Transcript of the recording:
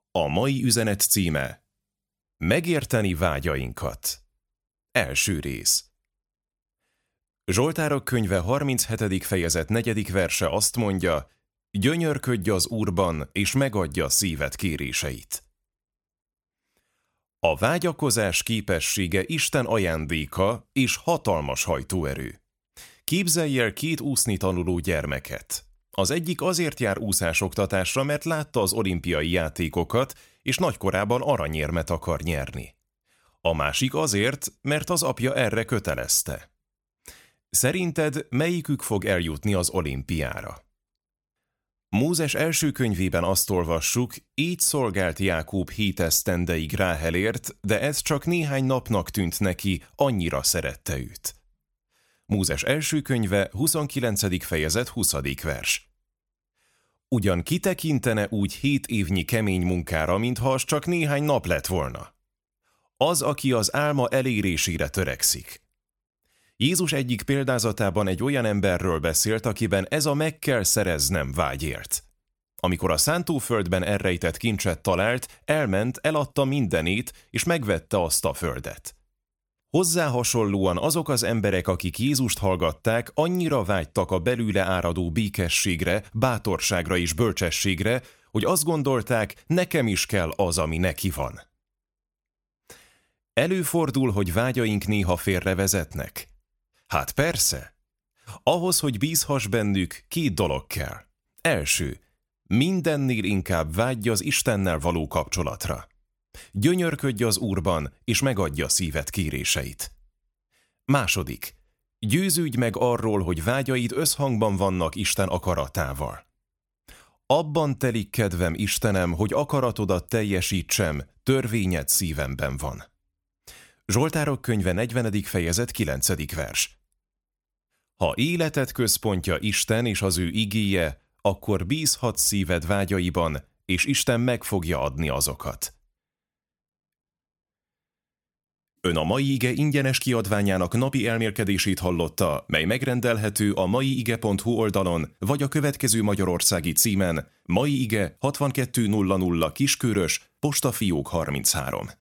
A mai üzenet címe: Megérteni vágyainkat. Első rész. Zsoltárok könyve 37. fejezet 4. verse azt mondja: gyönyörködj az Úrban, és megadja szíved kéréseit. A vágyakozás képessége Isten ajándéka és hatalmas hajtóerő. Képzelj el két úszni tanuló gyermeket. Az egyik azért jár úszásoktatásra, mert látta az olimpiai játékokat, és nagykorában aranyérmet akar nyerni. A másik azért, mert az apja erre kötelezte. Szerinted melyikük fog eljutni az olimpiára? Mózes első könyvében azt olvassuk, így szolgált Jákób 7 esztendeig Ráhelért, de ez csak néhány napnak tűnt neki, annyira szerette őt. Mózes első könyve 29. fejezet 20. vers. Ugyan kitekintene úgy 7 évnyi kemény munkára, mintha az csak néhány nap lett volna? Az, aki az álma elérésére törekszik. Jézus egyik példázatában egy olyan emberről beszélt, akiben ez a meg kell szereznem vágy élt. Amikor a szántóföldben elrejtett kincset talált, elment, eladta mindenét, és megvette azt a földet. Hozzá hasonlóan azok az emberek, akik Jézust hallgatták, annyira vágytak a belőle áradó békességre, bátorságra és bölcsességre, hogy azt gondolták, nekem is kell az, ami neki van. Előfordul, hogy vágyaink néha félrevezetnek. Hát persze. Ahhoz, hogy bízhass bennük, 2 dolog kell. Első, mindennél inkább vágyj az Istennel való kapcsolatra. Gyönyörködj az Úrban, és megadja szíved kéréseit. Második, győződj meg arról, hogy vágyaid összhangban vannak Isten akaratával. Abban telik kedvem, Istenem, hogy akaratodat teljesítsem, törvényed szívemben van. Zsoltárok könyve 40. fejezet 9. vers. Ha életed központja Isten és az ő igéje, akkor bízhatsz szíved vágyaiban, és Isten meg fogja adni azokat. Ön a Mai Ige ingyenes kiadványának napi elmélkedését hallotta, mely megrendelhető a maiige.hu oldalon, vagy a következő magyarországi címen: Mai Ige 6200 Kiskörös, Postafiók 33.